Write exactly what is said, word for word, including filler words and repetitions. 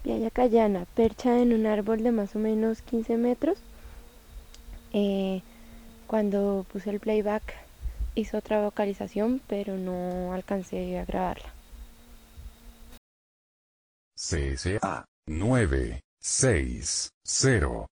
Yaya Cayana, percha en un árbol de más o menos quince metros. Eh, Cuando puse el playback hizo otra vocalización, pero no alcancé a grabarla. C S A nueve seis cero